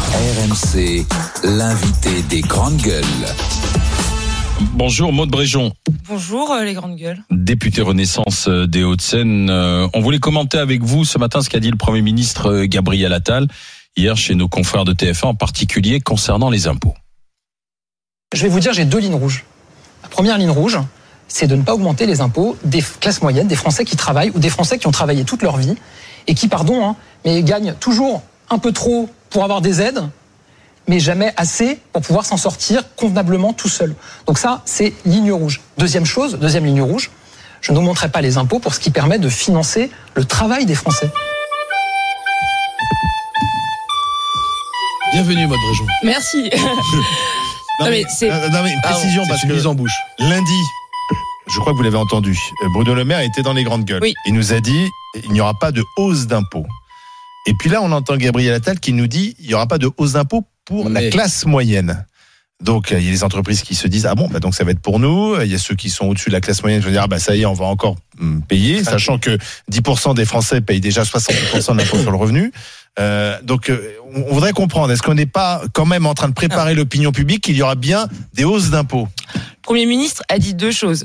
RMC, l'invité des grandes gueules. Bonjour Maude Bréjon. Bonjour les grandes gueules. Députée Renaissance des Hauts-de-Seine. On voulait commenter avec vous ce matin ce qu'a dit le Premier ministre Gabriel Attal hier chez nos confrères de TF1, en particulier concernant les impôts. Je vais vous dire, j'ai 2 lignes rouges. La première ligne rouge, c'est de ne pas augmenter les impôts des classes moyennes, des Français qui travaillent ou des Français qui ont travaillé toute leur vie et qui, mais gagnent toujours un peu trop pour avoir des aides, mais jamais assez pour pouvoir s'en sortir convenablement tout seul. Donc ça, c'est ligne rouge. Deuxième ligne rouge, je n'augmenterai pas les impôts pour ce qui permet de financer le travail des Français. Bienvenue, Maude Bréjon. Merci. Mais une précision, parce que mise en bouche. Lundi, je crois que vous l'avez entendu, Bruno Le Maire était dans les grandes gueules. Oui. Il nous a dit, il n'y aura pas de hausse d'impôts. Et puis là, on entend Gabriel Attal qui nous dit, il n'y aura pas de hausse d'impôts pour la classe moyenne. Donc, il y a les entreprises qui se disent, donc ça va être pour nous. Il y a ceux qui sont au-dessus de la classe moyenne qui vont dire, ça y est, on va encore payer, sachant que 10% des Français payent déjà 70% de l'impôt sur le revenu. Donc, on voudrait comprendre, est-ce qu'on n'est pas quand même en train de préparer l'opinion publique qu'il y aura bien des hausses d'impôts? Le Premier ministre a dit 2 choses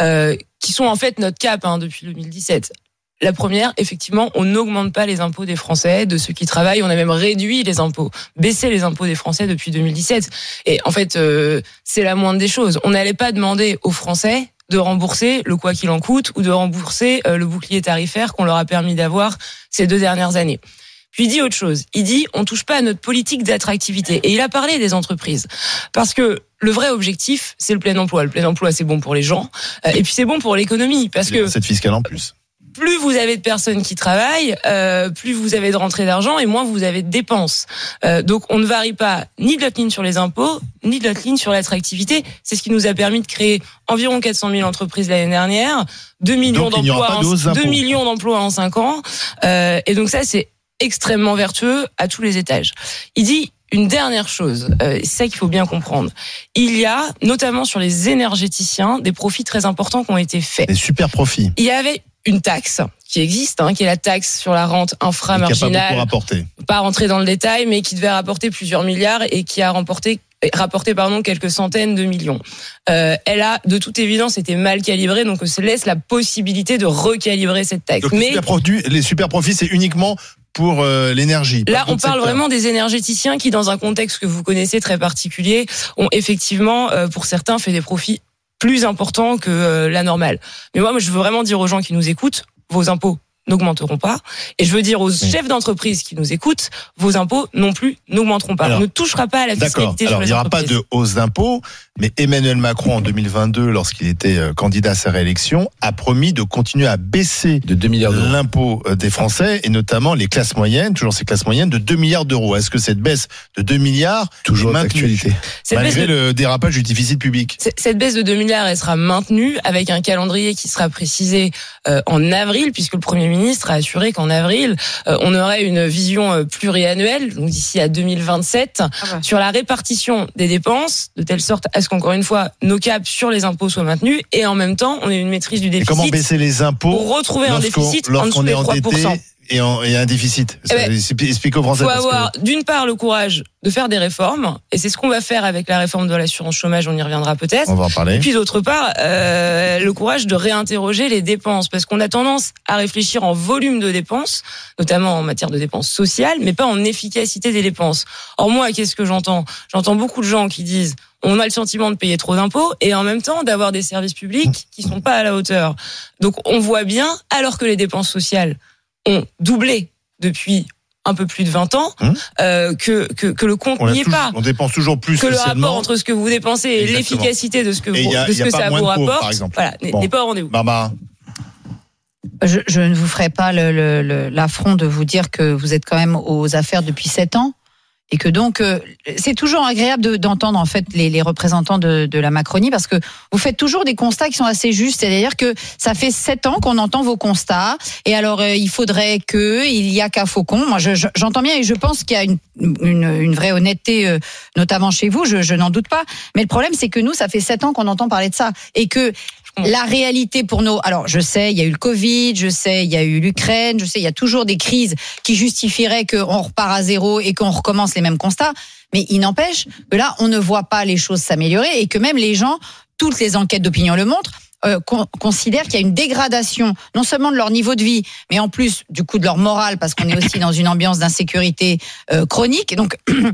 qui sont en fait notre cap depuis 2017. La première, effectivement, on n'augmente pas les impôts des Français, de ceux qui travaillent. On a même réduit les impôts, baissé les impôts des Français depuis 2017. Et en fait, c'est la moindre des choses. On n'allait pas demander aux Français de rembourser le quoi qu'il en coûte ou de rembourser le bouclier tarifaire qu'on leur a permis d'avoir ces 2 dernières années. Puis il dit autre chose. Il dit, on touche pas à notre politique d'attractivité. Et il a parlé des entreprises. Parce que le vrai objectif, c'est le plein emploi. Le plein emploi, c'est bon pour les gens. Et puis c'est bon pour l'économie. Parce que cette fiscale en plus. Plus vous avez de personnes qui travaillent, plus vous avez de rentrées d'argent et moins vous avez de dépenses. Donc on ne varie pas ni de notre ligne sur les impôts, ni de notre ligne sur l'attractivité. C'est ce qui nous a permis de créer environ 400 000 entreprises l'année dernière, 2 millions d'emplois en 5 ans. Et donc ça, c'est extrêmement vertueux à tous les étages. Il dit une dernière chose, c'est ça qu'il faut bien comprendre. Il y a, notamment sur les énergéticiens, des profits très importants qui ont été faits. Des super profits. Il y avait une taxe qui existe, qui est la taxe sur la rente inframarginale. Qui n'a pas beaucoup rapporté. Pas rentrer dans le détail, mais qui devait rapporter plusieurs milliards et qui a rapporté quelques centaines de millions. Elle a, de toute évidence, été mal calibrée, donc on se laisse la possibilité de recalibrer cette taxe. Donc les super profits, c'est uniquement pour l'énergie. Là, on parle vraiment des énergéticiens qui, dans un contexte que vous connaissez très particulier, ont effectivement, pour certains, fait des profits plus importants que la normale. Mais moi, je veux vraiment dire aux gens qui nous écoutent, vos impôts n'augmenteront pas. Et je veux dire aux chefs d'entreprise qui nous écoutent, vos impôts non plus n'augmenteront pas. On ne touchera pas à la fiscalité sur les entreprises. Il n'y aura pas de hausse d'impôts, mais Emmanuel Macron, en 2022, lorsqu'il était candidat à sa réélection, a promis de continuer à baisser de 2 milliards d'euros l'impôt des Français, et notamment les classes moyennes, toujours ces classes moyennes, de 2 milliards d'euros. Est-ce que cette baisse de 2 milliards toujours est maintenue, malgré le dérapage du déficit public? Cette baisse de 2 milliards, elle sera maintenue avec un calendrier qui sera précisé en avril, puisque le Premier ministre a assuré qu'en avril, on aurait une vision pluriannuelle, donc d'ici à 2027, sur la répartition des dépenses, de telle sorte à ce qu'encore une fois, nos caps sur les impôts soient maintenus, et en même temps, on ait une maîtrise du déficit. Et comment baisser les impôts pour retrouver un déficit en dessous des 3%. Et un déficit. Explique aux Français. Il faut avoir, d'une part, le courage de faire des réformes, et c'est ce qu'on va faire avec la réforme de l'assurance chômage, on y reviendra peut-être. On va en parler. Et puis d'autre part, le courage de réinterroger les dépenses, parce qu'on a tendance à réfléchir en volume de dépenses, notamment en matière de dépenses sociales, mais pas en efficacité des dépenses. Or moi, qu'est-ce que j'entends? J'entends beaucoup de gens qui disent on a le sentiment de payer trop d'impôts et en même temps d'avoir des services publics qui sont pas à la hauteur. Donc on voit bien, alors que les dépenses sociales ont doublé depuis un peu plus de 20 ans, que le compte n'y est pas. On dépense toujours plus que le socialement. rapport entre ce que vous dépensez et l'efficacité de ce que, ça vous rapporte, n'est pas au rendez-vous. Barbara. Je ne vous ferai pas l'affront de vous dire que vous êtes quand même aux affaires depuis 7 ans. Et que donc, c'est toujours agréable d'entendre en fait les représentants de la Macronie, parce que vous faites toujours des constats qui sont assez justes. C'est-à-dire que ça fait 7 ans qu'on entend vos constats. Et alors, il faudrait il y a qu'à Faucon. Moi, j'entends bien et je pense qu'il y a une vraie honnêteté, notamment chez vous. Je n'en doute pas. Mais le problème, c'est que nous, ça fait 7 ans qu'on entend parler de ça. Et que La réalité pour nous, alors je sais, il y a eu le Covid, je sais, il y a eu l'Ukraine, je sais, il y a toujours des crises qui justifieraient qu'on repart à zéro et qu'on recommence les mêmes constats. Mais il n'empêche que là, on ne voit pas les choses s'améliorer et que même les gens, toutes les enquêtes d'opinion le montrent, considèrent qu'il y a une dégradation, non seulement de leur niveau de vie, mais en plus du coup de leur morale, parce qu'on est aussi dans une ambiance d'insécurité chronique. Donc,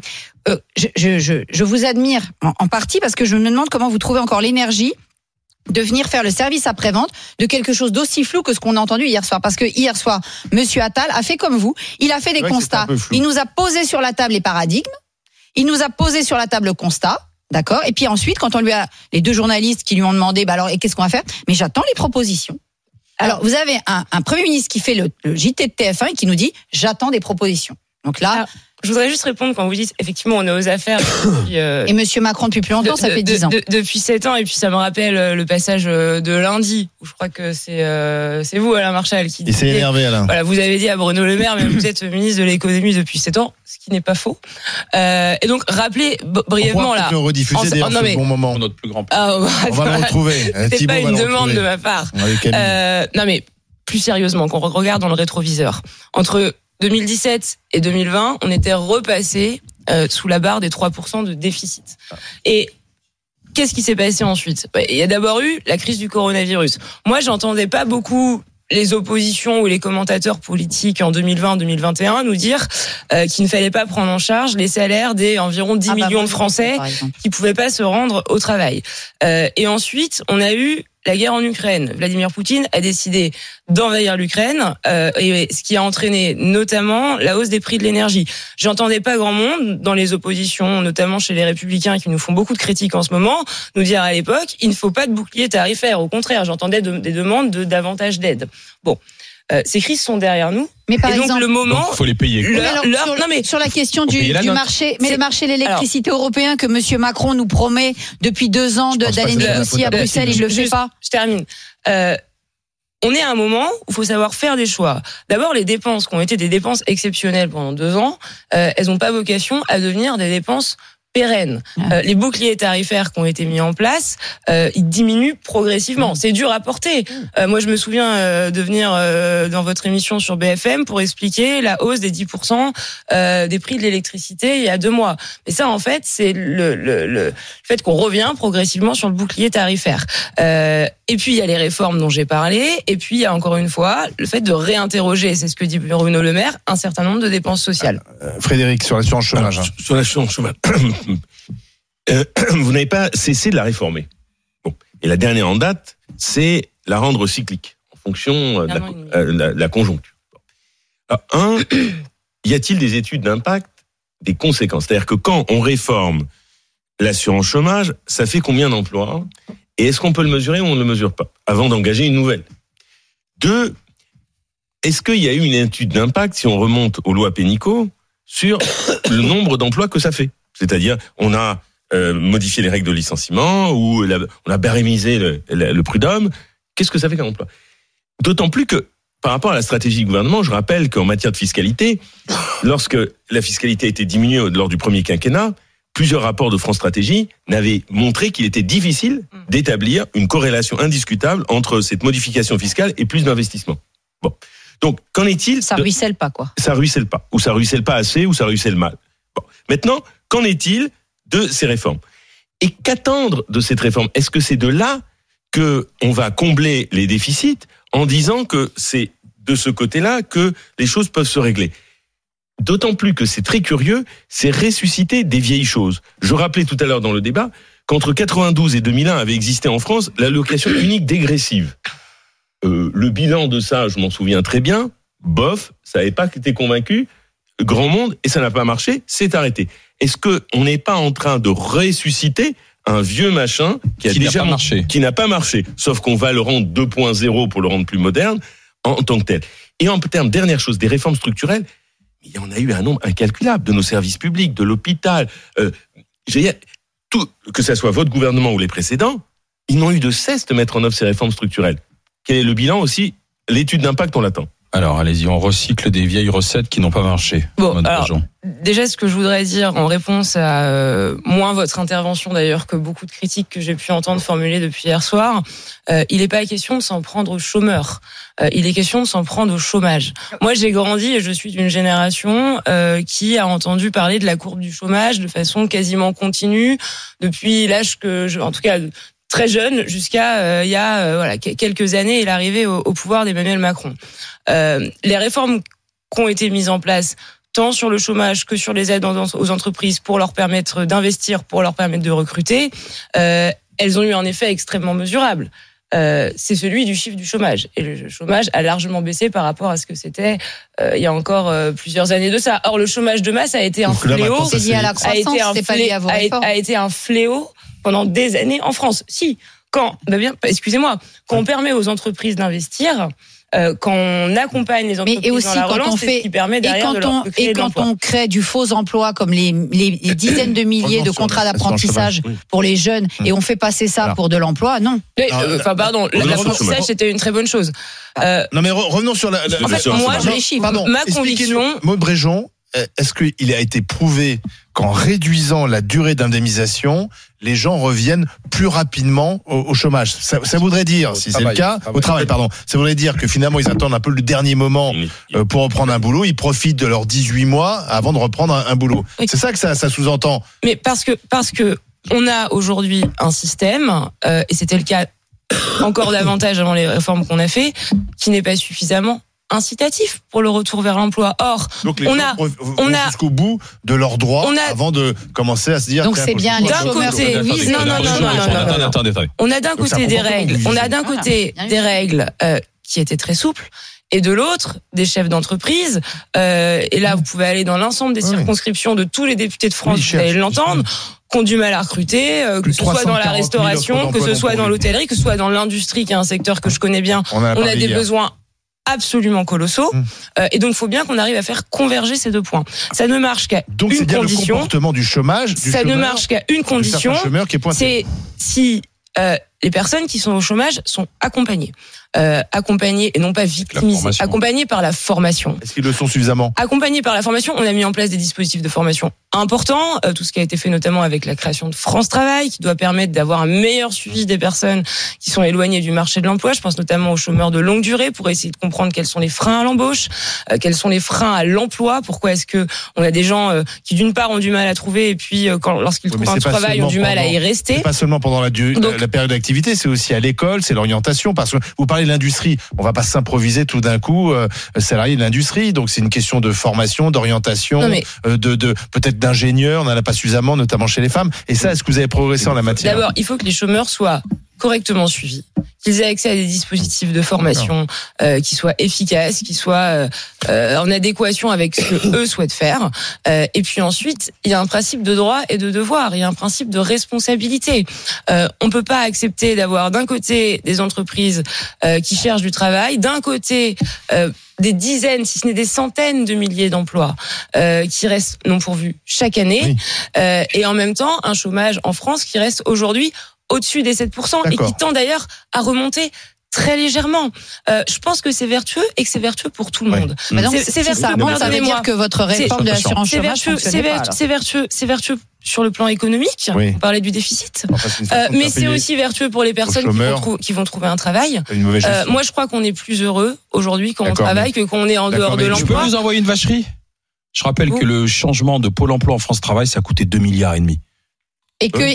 je vous admire en partie parce que je me demande comment vous trouvez encore l'énergie de venir faire le service après-vente de quelque chose d'aussi flou que ce qu'on a entendu hier soir. Parce que hier soir, Monsieur Attal a fait comme vous, il a fait des constats, il nous a posé sur la table les paradigmes, il nous a posé sur la table le constat. D'accord. Et puis ensuite, quand on lui a les deux journalistes qui lui ont demandé, alors et qu'est-ce qu'on va faire ? Mais j'attends les propositions. Alors vous avez un Premier ministre qui fait le JT de TF1 et qui nous dit j'attends des propositions. Donc là, alors, je voudrais juste répondre quand vous dites effectivement on est aux affaires. Depuis, et Monsieur Macron depuis plus longtemps, ça fait 10 ans. Depuis 7 ans et puis ça me rappelle le passage de lundi où je crois que c'est vous Alain Marchal qui. Il s'est énervé Alain. Voilà, vous avez dit à Bruno Le Maire, mais vous êtes ministre de l'économie depuis 7 ans, ce qui n'est pas faux. Et donc rappelez brièvement là. On rediffuser d'ailleurs ce bon moment. Notre plus grand. On va le retrouver. C'est pas une demande de ma part. Non mais plus sérieusement, qu'on regarde dans le rétroviseur. Entre 2017 et 2020, on était repassé sous la barre des 3% de déficit. Et qu'est-ce qui s'est passé ensuite ? Il y a d'abord eu la crise du coronavirus. Moi, j'entendais pas beaucoup les oppositions ou les commentateurs politiques en 2020-2021 nous dire qu'il ne fallait pas prendre en charge les salaires des environ 10 millions de Français qui pouvaient pas se rendre au travail. Et ensuite, on a eu la guerre en Ukraine. Vladimir Poutine a décidé d'envahir l'Ukraine, et ce qui a entraîné notamment la hausse des prix de l'énergie. J'entendais pas grand monde dans les oppositions, notamment chez les Républicains qui nous font beaucoup de critiques en ce moment, nous dire à l'époque il ne faut pas de bouclier tarifaire. Au contraire, j'entendais des demandes de davantage d'aide. Bon. Ces crises sont derrière nous. Mais par et donc exemple, le moment, il faut les payer. Sur la question du marché, mais le marché de l'électricité européen que Monsieur Macron nous promet depuis 2 ans d'aller négocier à Bruxelles, il le fait pas. Je termine. On est à un moment où il faut savoir faire des choix. D'abord, les dépenses qui ont été des dépenses exceptionnelles pendant 2 ans, elles n'ont pas vocation à devenir des dépenses pérennes. Les boucliers tarifaires qui ont été mis en place, ils diminuent progressivement. C'est dur à porter. Moi, je me souviens de venir dans votre émission sur BFM pour expliquer la hausse des 10% des prix de l'électricité il y a 2 mois. Mais ça, en fait, c'est le fait qu'on revient progressivement sur le bouclier tarifaire. Et puis, il y a les réformes dont j'ai parlé. Et puis, il y a encore une fois le fait de réinterroger, c'est ce que dit Bruno Le Maire, un certain nombre de dépenses sociales. Frédéric, sur l'assurance chômage. Sur l'assurance chômage. Vous n'avez pas cessé de la réformer. Bon. Et la dernière en date, c'est la rendre cyclique, en fonction de la conjoncture. Alors, y a-t-il des études d'impact, des conséquences ? C'est-à-dire que quand on réforme l'assurance chômage, ça fait combien d'emplois ? Et est-ce qu'on peut le mesurer ou on ne le mesure pas, avant d'engager une nouvelle ? 2, est-ce qu'il y a eu une étude d'impact, si on remonte aux lois Pénicaud, sur le nombre d'emplois que ça fait ? C'est-à-dire, on a modifié les règles de licenciement, ou on a barémisé le prud'homme. Qu'est-ce que ça fait qu'un emploi ? D'autant plus que, par rapport à la stratégie du gouvernement, je rappelle qu'en matière de fiscalité, lorsque la fiscalité a été diminuée lors du premier quinquennat, plusieurs rapports de France Stratégie n'avaient montré qu'il était difficile d'établir une corrélation indiscutable entre cette modification fiscale et plus d'investissement. Bon. Donc, qu'en est-il ? Ça ruisselle pas, quoi. Ça ruisselle pas. Ou ça ruisselle pas assez, ou ça ruisselle mal. Bon. Maintenant, qu'en est-il de ces réformes ? Et qu'attendre de cette réforme ? Est-ce que c'est de là que on va combler les déficits en disant que c'est de ce côté-là que les choses peuvent se régler ? D'autant plus que c'est très curieux, c'est ressusciter des vieilles choses. Je rappelais tout à l'heure dans le débat qu'entre 92 et 2001 avait existé en France l'allocation unique dégressive. Le bilan de ça, je m'en souviens très bien, bof, ça n'avait pas été convaincu, grand monde, et ça n'a pas marché, c'est arrêté. Est-ce qu'on n'est pas en train de ressusciter un vieux machin qui n'a pas marché, sauf qu'on va le rendre 2.0 pour le rendre plus moderne en tant que tel. Et en termes, dernière chose, des réformes structurelles, il y en a eu un nombre incalculable de nos services publics, de l'hôpital. Tout, que ce soit votre gouvernement ou les précédents, ils n'ont eu de cesse de mettre en œuvre ces réformes structurelles. Quel est le bilan aussi ? L'étude d'impact, on l'attend. Alors, allez-y, on recycle des vieilles recettes qui n'ont pas marché. Bon, alors, déjà, ce que je voudrais dire en réponse à moins votre intervention d'ailleurs que beaucoup de critiques que j'ai pu entendre formuler depuis hier soir, il n'est pas question de s'en prendre aux chômeurs. Il est question de s'en prendre au chômage. Moi, j'ai grandi et je suis d'une génération qui a entendu parler de la courbe du chômage de façon quasiment continue depuis l'âge en tout cas très jeune, jusqu'à il y a quelques années et l'arrivée au pouvoir d'Emmanuel Macron. Les réformes qui ont été mises en place, tant sur le chômage que sur les aides aux entreprises pour leur permettre d'investir, pour leur permettre de recruter, elles ont eu un effet extrêmement mesurable. C'est celui du chiffre du chômage. Et le chômage a largement baissé par rapport à ce que c'était il y a encore plusieurs années de ça. Or, le chômage de masse a été un fléau. C'est lié à la croissance, c'est pas lié à vos réformes. A été un fléau pendant des années en France. Si, quand on permet aux entreprises d'investir, quand on accompagne les entreprises dans la relance, c'est ce qui permet derrière de créer de l'emploi. Et quand on crée du faux emploi, comme les dizaines de milliers de contrats d'apprentissage pour les jeunes, et on fait passer ça pour de l'emploi, non. L'apprentissage, c'était une très bonne chose. Non mais revenons sur la... En fait, moi, je les chiffre. Pardon, ma conviction... Maud Bréjon, est-ce qu'il a été prouvé qu'en réduisant la durée d'indemnisation, les gens reviennent plus rapidement au chômage? Ça voudrait dire, si c'est le cas, au travail, pardon, ça voudrait dire que finalement ils attendent un peu le dernier moment pour reprendre un boulot, ils profitent de leurs 18 mois avant de reprendre un boulot. Oui. C'est ça que ça sous-entend. Mais parce que on a aujourd'hui un système, et c'était le cas encore davantage avant les réformes qu'on a fait, qui n'est pas suffisamment incitatif pour le retour vers l'emploi. Or, donc les gens vont jusqu'au bout de leurs droits avant de commencer à se dire. Donc c'est bien. D'un côté, attendez. On a d'un côté des règles. On a d'un côté des règles qui étaient très souples. Et de l'autre, des chefs d'entreprise. Et là, vous pouvez aller dans l'ensemble des circonscriptions de tous les députés de France, vous allez l'entendre, qui ont du mal à recruter, que ce soit dans la restauration, que ce soit dans l'hôtellerie, que ce soit dans l'industrie, qui est un secteur que je connais bien. On a des besoins absolument colossaux, et donc il faut bien qu'on arrive à faire converger ces deux points. Ça ne marche qu'à une condition. Donc c'est bien le comportement du chômage. Ça ne marche qu'à une condition. C'est si les personnes qui sont au chômage sont accompagnées. Accompagnés et non pas victimisés, accompagnés par la formation. Est-ce qu'ils le sont suffisamment? Accompagnés par la formation, on a mis en place des dispositifs de formation importants, tout ce qui a été fait notamment avec la création de France Travail, qui doit permettre d'avoir un meilleur suivi des personnes qui sont éloignées du marché de l'emploi. Je pense notamment aux chômeurs de longue durée pour essayer de comprendre quels sont les freins à l'embauche, quels sont les freins à l'emploi, pourquoi est-ce que on a des gens qui d'une part ont du mal à trouver et puis lorsqu'ils trouvent un travail ont du mal à y rester. C'est pas seulement pendant la période d'activité, c'est aussi à l'école, c'est l'orientation, parce que vous parlez de l'industrie, on va pas s'improviser tout d'un coup salarié de l'industrie, donc c'est une question de formation, d'orientation, de peut-être d'ingénieurs, on n'en a pas suffisamment, notamment chez les femmes. Et ça, est-ce que vous avez progressé en la matière? D'abord, il faut que les chômeurs soient correctement suivis, qu'ils aient accès à des dispositifs de formation qui soient efficaces, qui soient en adéquation avec ce que eux souhaitent faire. Et puis ensuite, il y a un principe de droit et de devoir, il y a un principe de responsabilité. On peut pas accepter d'avoir d'un côté des entreprises qui cherchent du travail, d'un côté des dizaines, si ce n'est des centaines de milliers d'emplois qui restent non pourvus chaque année, et en même temps un chômage en France qui reste aujourd'hui au-dessus des 7% et qui tend d'ailleurs à remonter très légèrement. Je pense que c'est vertueux et que c'est vertueux pour tout le monde. C'est vertueux. Ça veut dire que votre réforme de l'assurance chômage c'est vertueux sur le plan économique. On parlait du déficit. Mais c'est aussi vertueux pour les personnes qui vont trouver un travail. Moi, je crois qu'on est plus heureux aujourd'hui quand on travaille que quand on est en dehors de l'emploi. Je peux vous envoyer une vacherie? Je rappelle que le changement de Pôle emploi en France Travail, ça a coûté 2,5 milliards. Et que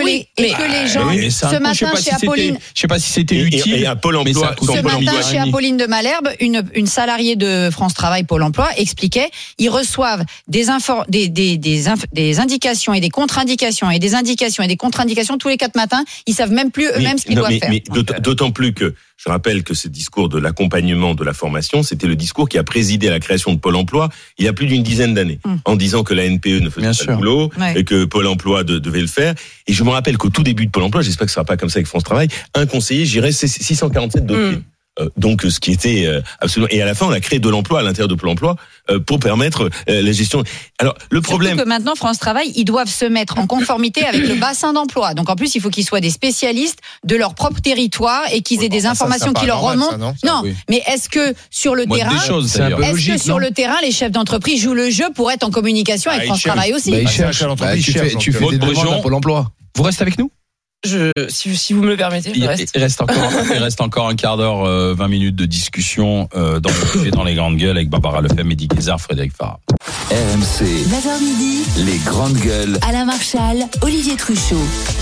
les gens, ce matin chez Apolline, je sais pas si c'était utile. Et à Pôle emploi, ce matin chez Apolline de Malherbe, une salariée de France Travail Pôle emploi expliquait, ils reçoivent des indications et des contre-indications et des indications et des contre-indications tous les 4 matins. Ils savent même plus eux-mêmes ce qu'ils doivent faire. Mais d'autant plus que je rappelle que ce discours de l'accompagnement de la formation, c'était le discours qui a présidé à la création de Pôle emploi il y a plus d'une dizaine d'années, en disant que la NPE ne faisait pas le boulot et que Pôle emploi devait le faire. Et je me rappelle qu'au tout début de Pôle emploi, j'espère que ce sera pas comme ça avec France Travail, un conseiller gérait 647 dossiers. Donc ce qui était absolument, et à la fin on a créé de l'emploi à l'intérieur de Pôle emploi pour permettre la gestion. Alors le problème, surtout que maintenant France Travail, ils doivent se mettre en conformité avec le bassin d'emploi. Donc en plus il faut qu'ils soient des spécialistes de leur propre territoire et qu'ils aient des informations qui leur remontent. Non, oui. Mais est-ce que sur le terrain, sur le terrain, les chefs d'entreprise jouent le jeu pour être en communication avec France Travail aussi? Ils cherchent à l'entreprise. Tu fais des demandes à Pôle emploi. Vous restez avec nous? Si vous me le permettez, je reste. Il reste encore un quart d'heure, 20 minutes de discussion dans les grandes gueules avec Barbara Lefebvre, Mehdi Guézard, Frédéric Farah. RMC, 9h midi, les grandes gueules. Alain Marchal, Olivier Truchot.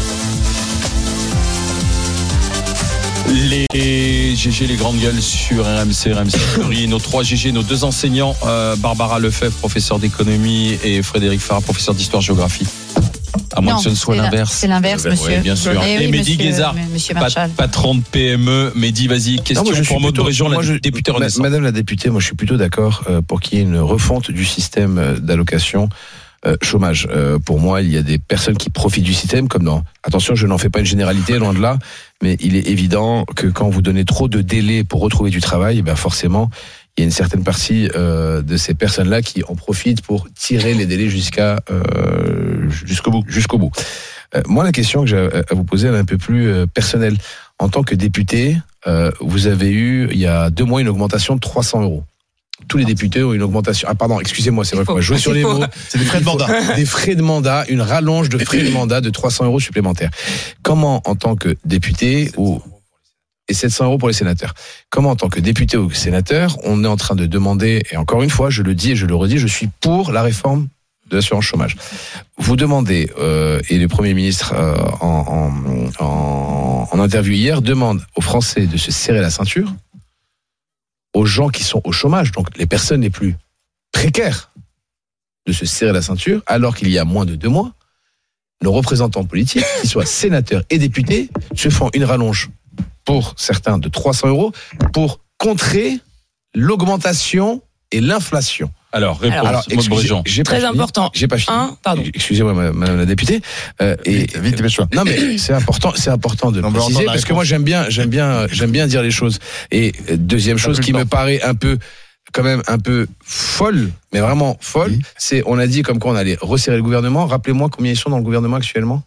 Les GG, les grandes gueules sur RMC Story. Nos 3 GG, nos 2 enseignants, Barbara Lefebvre, professeur d'économie, et Frédéric Farah, professeur d'histoire-géographie. À moins que ce ne soit l'inverse. C'est l'inverse, monsieur. Oui, bien sûr. Et Mehdi Guézard, patron de PME. Mehdi, vas-y, question pour Maud Brejon, la députée Renaissance. Madame la députée, moi je suis plutôt d'accord pour qu'il y ait une refonte du système d'allocation chômage. Pour moi, il y a des personnes qui profitent du système, comme dans... Attention, je n'en fais pas une généralité, loin de là, mais il est évident que quand vous donnez trop de délais pour retrouver du travail, ben forcément, il y a une certaine partie de ces personnes-là qui en profitent pour tirer les délais jusqu'au bout. Moi, la question que j'ai à vous poser, elle est un peu plus personnelle. En tant que député, vous avez eu, il y a 2 mois, une augmentation de 300 €. Tous les députés ont une augmentation. Ah pardon, excusez-moi, c'est vrai qu'on va jouer sur les mots. C'est des frais de mandat. Des frais de mandat, une rallonge de frais de mandat de 300 € supplémentaires. Comment, en tant que député, et 700 € pour les sénateurs. Comment, en tant que député ou sénateur, on est en train de demander, et encore une fois, je le dis et je le redis, je suis pour la réforme de l'assurance chômage. Vous demandez, et le Premier ministre en interview hier demande aux Français de se serrer la ceinture, aux gens qui sont au chômage, donc les personnes les plus précaires, de se serrer la ceinture, alors qu'il y a moins de 2 mois, nos représentants politiques, qu'ils soient sénateurs et députés, se font une rallonge pour certains de 300 € pour contrer l'augmentation et l'inflation. Alors, réponse, Maud Brejon. Très important. J'ai pas fini. Pardon. Excusez-moi, madame la députée. Vite, non, mais c'est important de préciser, parce que moi, j'aime bien dire les choses. Et deuxième chose qui me paraît quand même un peu folle, mais vraiment folle, c'est, on a dit comme quoi on allait resserrer le gouvernement. Rappelez-moi combien ils sont dans le gouvernement actuellement?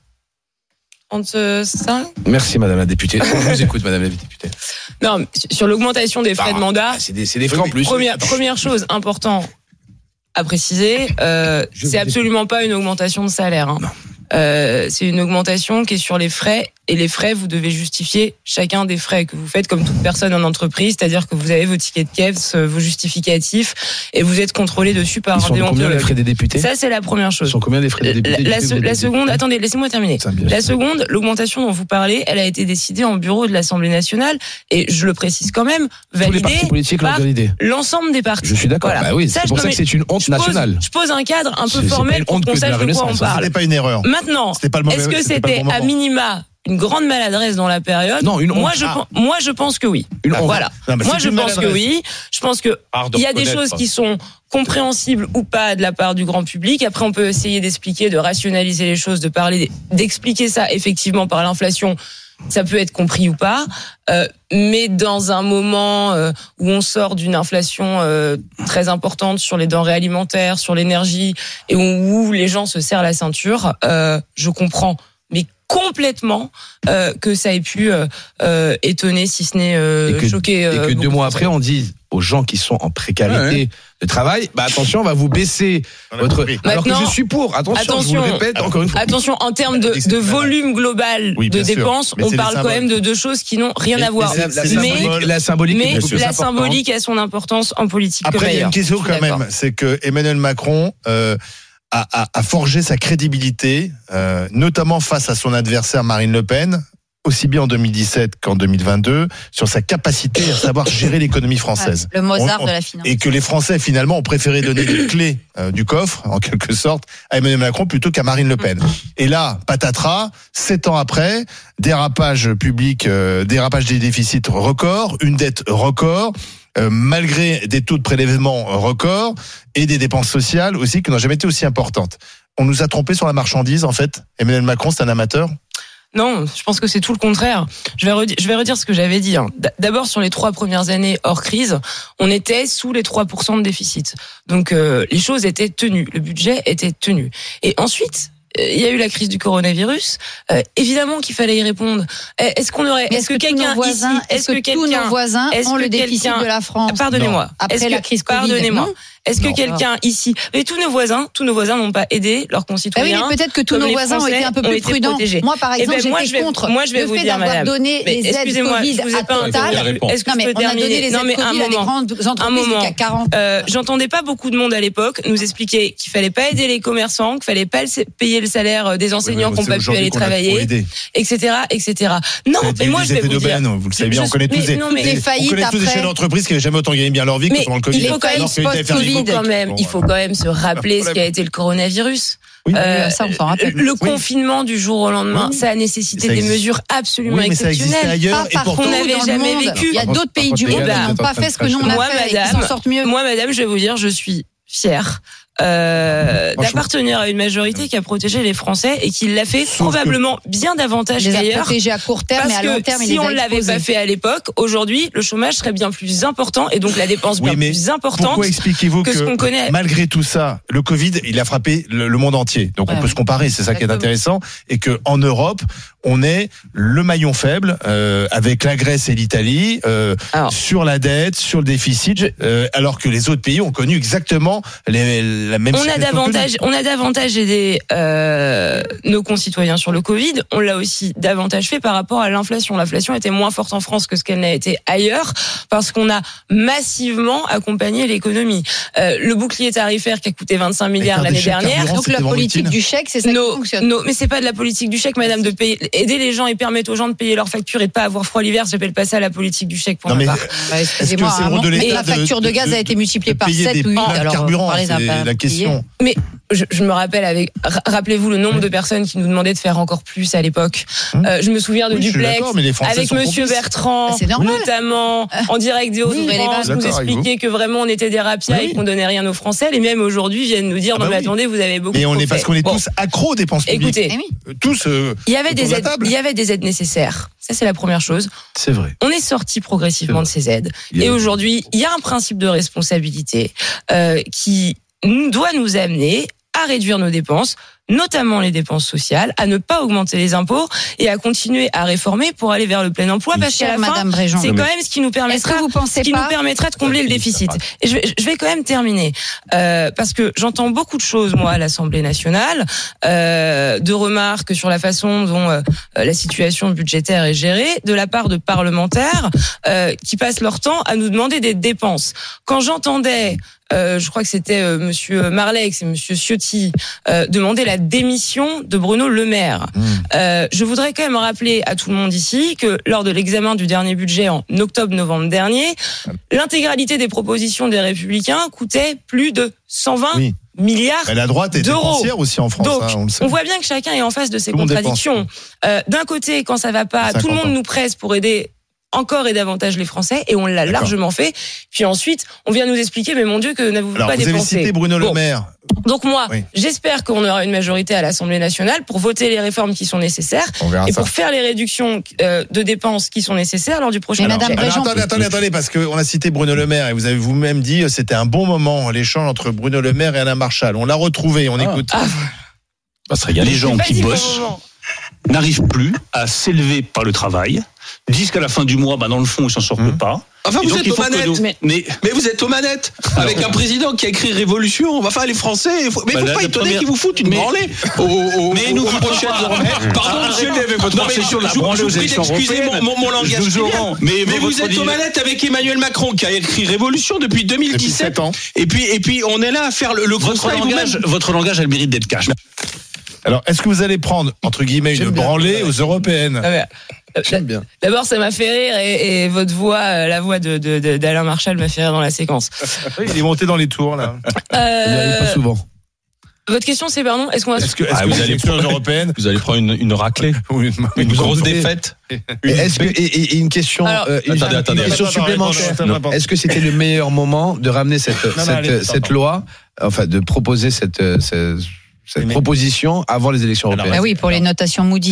35. Merci madame la députée. Je vous écoute madame la députée. Non, sur l'augmentation des frais de mandat. C'est des frais en plus. Première chose importante à préciser, c'est absolument pas une augmentation de salaire. Hein. C'est une augmentation qui est sur les frais, et les frais, vous devez justifier chacun des frais que vous faites comme toute personne en entreprise, c'est-à-dire que vous avez vos tickets de caisse, vos justificatifs, et vous êtes contrôlé dessus par un déontologue. Combien les frais des députés? Ça, c'est la première chose. Ils sont combien les frais des députés? La seconde, attendez, laissez-moi terminer. La seconde, l'augmentation dont vous parlez, elle a été décidée en bureau de l'Assemblée nationale, et je le précise quand même, validée tous les partis politiques par l'ensemble des partis. Je suis d'accord. Voilà. Bah oui, c'est pour ça que c'est une honte nationale. Je pose un cadre un peu formel pour qu'on sache de quoi on parle. C'était pas une erreur. Maintenant, est-ce que c'était à minima une grande maladresse dans la période? Non, une honte. Moi, je pense que oui. Voilà. Moi, je pense que oui. Je pense que il y a des choses qui sont compréhensibles ou pas de la part du grand public. Après, on peut essayer d'expliquer, de rationaliser les choses, de parler, d'expliquer ça effectivement par l'inflation. Ça peut être compris ou pas, mais dans un moment où on sort d'une inflation très importante sur les denrées alimentaires, sur l'énergie, et où les gens se serrent la ceinture, je comprends, mais complètement que ça ait pu étonner, si ce n'est choquer. Et que 2 mois après, on dit aux gens qui sont en précarité de travail, bah attention, on va vous baisser votre... Alors que je suis pour, attention, je vous le répète encore une fois. Attention, en termes de volume global de dépenses, on parle quand même de 2 choses qui n'ont rien à voir. La symbolique a son importance en politique. Après, il y a une question quand même, c'est que Emmanuel Macron a forgé sa crédibilité, notamment face à son adversaire Marine Le Pen, aussi bien en 2017 qu'en 2022, sur sa capacité à savoir gérer l'économie française. Le Mozart de la finance. Et que les Français, finalement, ont préféré donner les clés du coffre, en quelque sorte, à Emmanuel Macron plutôt qu'à Marine Le Pen. Et là, patatras, 7 ans après, dérapage public, dérapage des déficits records, une dette record, malgré des taux de prélèvement records et des dépenses sociales aussi qui n'ont jamais été aussi importantes. On nous a trompés sur la marchandise, en fait. Emmanuel Macron, c'est un amateur? Non, je pense que c'est tout le contraire. Je vais redire ce que j'avais dit. D'abord, sur les 3 premières années hors crise, on était sous les 3% de déficit. Donc, les choses étaient tenues. Le budget était tenu. Et ensuite, il y a eu la crise du coronavirus. Évidemment qu'il fallait y répondre. Est-ce que quelqu'un ici, est-ce que tous nos voisins ont le déficit de la France? Pardonnez-moi. Après la crise Covid. Pardonnez-moi. Est-ce que quelqu'un ici, mais tous nos voisins n'ont pas aidé leurs concitoyens. Oui, mais peut-être que tous nos voisins ont été un peu plus prudents. Moi, par exemple, j'étais contre le fait d'avoir donné les aides Covid à Total. Est-ce que je peux terminer? On a donné les aides Covid à des grandes entreprises du CAC 40. J'entendais pas beaucoup de monde à l'époque nous expliquer qu'il fallait pas aider les commerçants, qu'il fallait pas payer le salaire des enseignants qui n'ont pas pu aller travailler, etc., etc. Non, mais moi je vais vous dire. Vous le savez bien, on connaît tous des chefs d'entreprise qui n'avaient jamais autant gagné bien leur vie que pendant le Covid. Il faut quand même se rappeler ce qu'a été le coronavirus. Ça, on s'en rappelle. Le confinement du jour au lendemain, ça a nécessité des mesures absolument exceptionnelles. Ailleurs, et pourtant, qu'on n'avait jamais vécu. Il y a d'autres pays du monde qui n'ont pas fait ce que nous on a fait et qui s'en sortent mieux. Moi, madame, je vais vous dire, je suis fière d'appartenir à une majorité qui a protégé les Français et qui l'a fait probablement bien davantage qu'ailleurs. Les a protégés à court terme, mais à long terme, si on ne l'avait pas fait à l'époque, aujourd'hui, le chômage serait bien plus important et donc la dépense bien plus importante. Pourquoi expliquez-vous que ce qu'on connaît? Malgré tout ça, le Covid, il a frappé le monde entier. Donc on peut se comparer, c'est ça qui est intéressant, et que en Europe, on est le maillon faible avec la Grèce et l'Italie sur la dette, sur le déficit, alors que les autres pays ont connu exactement la même situation. On a davantage aidé nos concitoyens sur le Covid. On l'a aussi davantage fait par rapport à l'inflation. L'inflation était moins forte en France que ce qu'elle n'a été ailleurs parce qu'on a massivement accompagné l'économie. Le bouclier tarifaire qui a coûté 25 milliards l'année dernière. Donc la politique du chèque, c'est ça qui fonctionne. Non, mais c'est pas de la politique du chèque, madame, de payer, aider les gens et permettre aux gens de payer leurs factures et de pas avoir froid l'hiver. J'appelle pas ça la politique du chèque pour ma part. Excusez-moi, la facture de gaz a été multipliée par 7 ou 8. Alors, c'est la question. Mais je me rappelle rappelez-vous le nombre de personnes qui nous demandaient de faire encore plus à l'époque. Je me souviens de Duplex avec Monsieur Bertrand, notamment en direct des Hauts-de-France, nous expliquer que vraiment on était des rapias et qu'on donnait rien aux Français. Les mêmes aujourd'hui viennent nous dire non mais attendez, vous avez beaucoup. Mais on est parce qu'on est tous accros aux dépenses publiques. Écoutez, tous. Il y avait des aides nécessaires. Ça, c'est la première chose. C'est vrai. On est sorti progressivement de ces aides. Et aujourd'hui, il y a un principe de responsabilité qui doit nous amener à réduire nos dépenses, notamment les dépenses sociales, à ne pas augmenter les impôts et à continuer à réformer pour aller vers le plein emploi, parce qu'à la fin, c'est quand même ce qui nous permettra, de combler le déficit. Et je vais quand même terminer, parce que j'entends beaucoup de choses, moi, à l'Assemblée nationale, de remarques sur la façon dont la situation budgétaire est gérée, de la part de parlementaires qui passent leur temps à nous demander des dépenses. Quand j'entendais je crois que c'était Monsieur Marleix et Monsieur Ciotti demander la démission de Bruno Le Maire. Je voudrais quand même rappeler à tout le monde ici que lors de l'examen du dernier budget en octobre-novembre dernier, l'intégralité des propositions des Républicains coûtait plus de 120 milliards d'euros. La droite est dépensière aussi en France. Donc, on voit bien que chacun est en face de ses contradictions. D'un côté, quand ça va pas, tout le monde nous presse pour aider encore et davantage les Français, et on l'a largement fait. Puis ensuite, on vient nous expliquer, mais mon Dieu, que n'avez-vous pas dépensé. Vous avez cité Bruno Le Maire. Donc moi, j'espère qu'on aura une majorité à l'Assemblée nationale pour voter les réformes qui sont nécessaires et pour faire les réductions de dépenses qui sont nécessaires lors du prochain budget. Attendez, parce qu'on a cité Bruno Le Maire et vous avez vous-même dit que c'était un bon moment, l'échange entre Bruno Le Maire et Alain Marchal. On l'a retrouvé, on écoute. Les gens qui bossent n'arrivent plus à s'élever par le travail, disent qu'à la fin du mois, dans le fond, ils s'en sortent pas. Enfin, vous êtes aux manettes. Mais vous êtes aux manettes. Avec un président qui a écrit Révolution. Enfin, les Français. Mais il faut pas étonner qu'ils vous foutent une branlée. Mais nous prochaines. Pardon, monsieur. Excusez mon langage. Mais vous êtes aux manettes avec Emmanuel Macron qui a écrit Révolution depuis 2017. Et puis, on est là à faire le constat. Votre langage a le mérite d'être cash. Alors, est-ce que vous allez prendre, entre guillemets, une branlée aux européennes? J'aime bien. D'abord, ça m'a fait rire et votre voix, la voix d'Alain Marchal m'a fait rire dans la séquence. Il est monté dans les tours, là. Il arrive pas souvent. Votre question, c'est pardon, est-ce que vous allez prendre européenne? Vous allez prendre une raclée, une grosse défaite. Et une question, attendez, une question supplémentaire. Est-ce que c'était le meilleur moment de ramener cette loi, enfin de proposer cette proposition avant les élections européennes? Oui, pour les notations Moody's.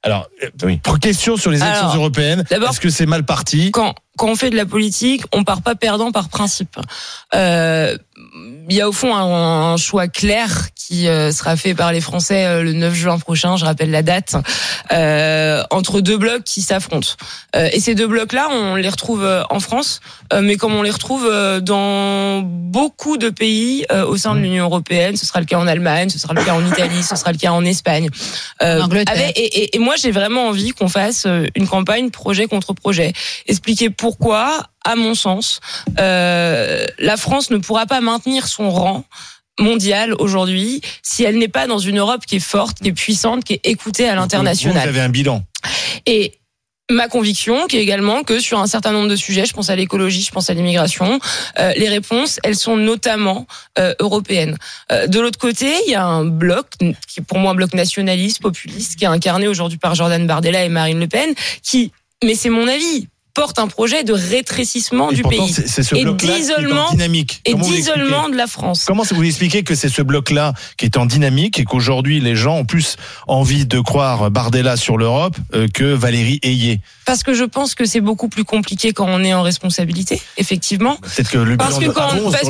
Alors, question sur les élections européennes. Est-ce que c'est mal parti? Quand on fait de la politique, on part pas perdant par principe. Il y a au fond un choix clair qui sera fait par les Français le 9 juin prochain, je rappelle la date, entre deux blocs qui s'affrontent. Et ces deux blocs-là, on les retrouve en France, mais comme on les retrouve dans beaucoup de pays au sein de l'Union européenne. Ce sera le cas en Allemagne, ce sera le cas en Italie, ce sera le cas en Espagne. En Angleterre. Et moi, j'ai vraiment envie qu'on fasse une campagne projet contre projet. Expliquer pourquoi, à mon sens, la France ne pourra pas maintenir son rang mondial aujourd'hui si elle n'est pas dans une Europe qui est forte, qui est puissante, qui est écoutée à l'international. Vous avez un bilan. Et ma conviction, qui est également que sur un certain nombre de sujets, je pense à l'écologie, je pense à l'immigration, les réponses, elles sont notamment européennes. De l'autre côté, il y a un bloc, qui est pour moi un bloc nationaliste, populiste, qui est incarné aujourd'hui par Jordan Bardella et Marine Le Pen, qui, mais c'est mon avis, porte un projet de rétrécissement du pays et d'isolement de la France. Comment vous expliquez que c'est ce bloc-là qui est en dynamique et qu'aujourd'hui les gens ont plus envie de croire Bardella sur l'Europe que Valérie Ayé? Parce que je pense que c'est beaucoup plus compliqué quand on est en responsabilité, effectivement. Peut-être que le parce que quand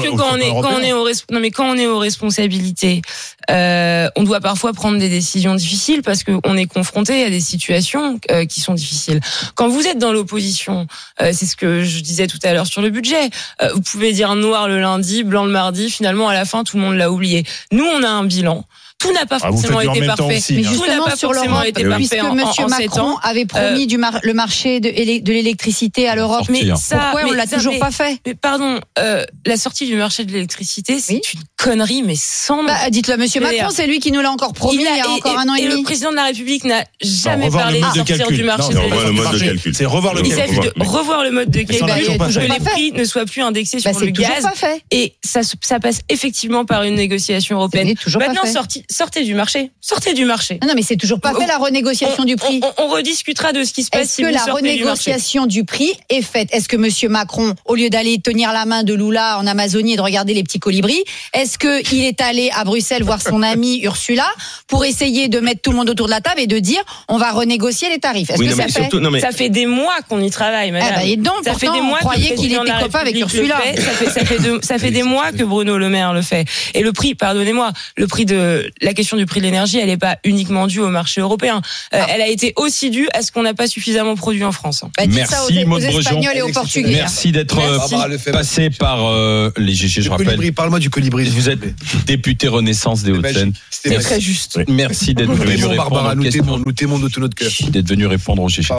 on est aux responsabilités, on doit parfois prendre des décisions difficiles parce qu'on est confronté à des situations qui sont difficiles. Quand vous êtes dans l'opposition, c'est ce que je disais tout à l'heure sur le budget. Vous pouvez dire noir le lundi, blanc le mardi. Finalement, à la fin, tout le monde l'a oublié. Nous, on a un bilan. Tout n'a pas forcément été parfait. Mais justement, sur l'Europe, puisque M. Macron avait promis le marché de l'électricité à l'Europe, mais pourquoi on l'a toujours pas fait? Mais pardon, la sortie du marché de l'électricité, c'est une connerie, mais sans nom. Dites-le à M. Macron, c'est lui qui nous l'a encore promis il y a encore un an et demi. Le président de la République n'a jamais parlé de sortir du marché de l'électricité. C'est revoir le mode de calcul. Il s'agit de revoir le mode de calcul pour que les prix ne soient plus indexés sur le gaz. Et ça passe effectivement par une négociation européenne. Maintenant, sortez du marché. Non, mais c'est toujours pas fait la renégociation du prix. On rediscutera de ce qui se passe si vous sortez du marché. Est-ce que la renégociation du prix est faite? Est-ce que M. Macron, au lieu d'aller tenir la main de Lula en Amazonie et de regarder les petits colibris, est-ce qu'il est allé à Bruxelles voir son amie Ursula pour essayer de mettre tout le monde autour de la table et de dire on va renégocier les tarifs? Est-ce que ça fait? Ça fait des mois qu'on y travaille, madame. Et donc, ça fait des mois on croyait qu'il était copain avec Ursula. Ça fait des mois que Bruno Le Maire le fait. Et le prix, pardonnez-moi, la question du prix de l'énergie, elle n'est pas uniquement due au marché européen. Elle a été aussi due à ce qu'on n'a pas suffisamment produit en France. Merci Maud Brejon. Et aux Portugais. Merci d'être passé par les GG, je rappelle. Parle-moi du colibri. Vous êtes député Renaissance des Hauts-de-Seine. C'est très juste. Merci d'être venu répondre aux questions. Nous t'aimons de tout notre cœur. D'être venu répondre aux GG.